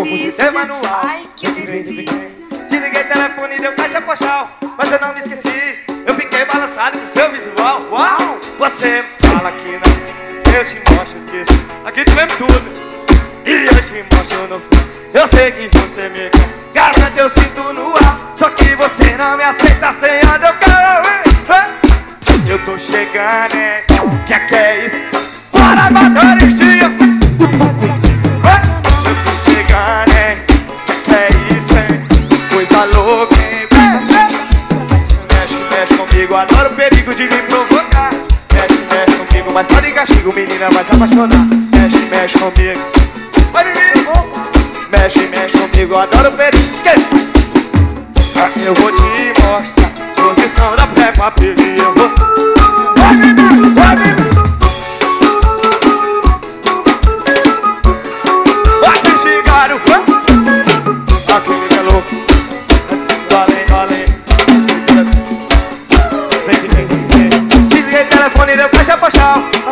delícia. Manual. Ai, que delícia. Desliguei o telefone e deu caixa postal, mas eu não me esqueci. Eu fiquei balançado com seu visual. Uau! Você fala que não, eu te mostro que isso. Aqui tu vendo tudo e eu te mostro no. Eu sei que você me quer, garanta eu sinto no ar. Só que você não me aceita sem a eu quero ver. Eu tô chegando, hein? Que é isso? Bora, bateristinha! Eu tô chegando, hein? Que é isso, hein? Coisa louca, hein? Mexe comigo, adoro o perigo de me provocar. Mexe comigo, mas só de castigo, menina vai se apaixonar. Mexe comigo, pode vir. Mexe comigo, adoro o perigo. Eu vou te mostrar posição da Peppa Pig. Eu vou. Vai, menino, vai, menino. Vai se chegar o fã. Aquele é louco. Além. Vem. Desliguei o telefone e deu caixa postal.